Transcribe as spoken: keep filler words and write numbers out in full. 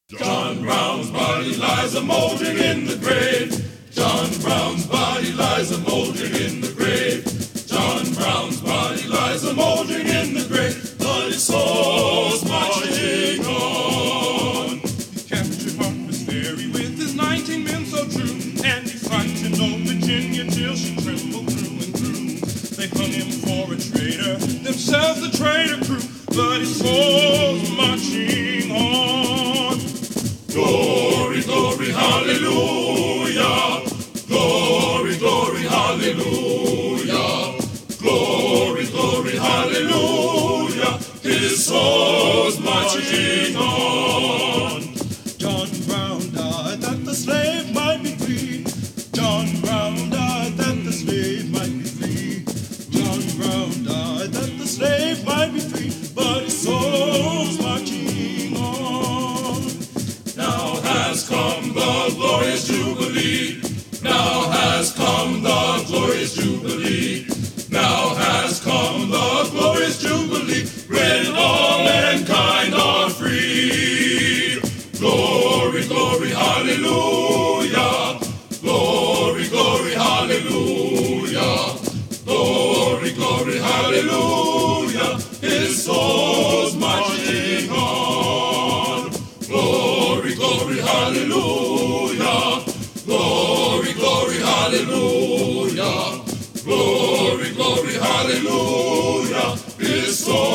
John Brown's body lies a moldering in the grave. John Brown's body lies a moldering in the grave. John Brown's body lies a moldering in the grave, but his soul's marching on. He captured Harper's Ferry with his nineteen men so true, and he frightened old Virginia till she trembled through and through. They hung him for a traitor, themselves a traitor crew, but his soul's marching on. Glory, glory, hallelujah. Glory, glory, hallelujah. Glory, glory, hallelujah. His soul's marching on. John Brown died that the slave might be free. John Brown died that the slave might be free. John Brown died that the slave might be free, but his soul's marching on. Now has come the glorious Jubilee. Now has come the glorious Jubilee. Now has come the glorious Jubilee, when all mankind are free. Glory, glory, hallelujah. Glory, glory, hallelujah. Glory, glory, hallelujah. His soul's marching on. Glory, glory, hallelujah. Glory, glory, hallelujah. Glory, glory, hallelujah. His soul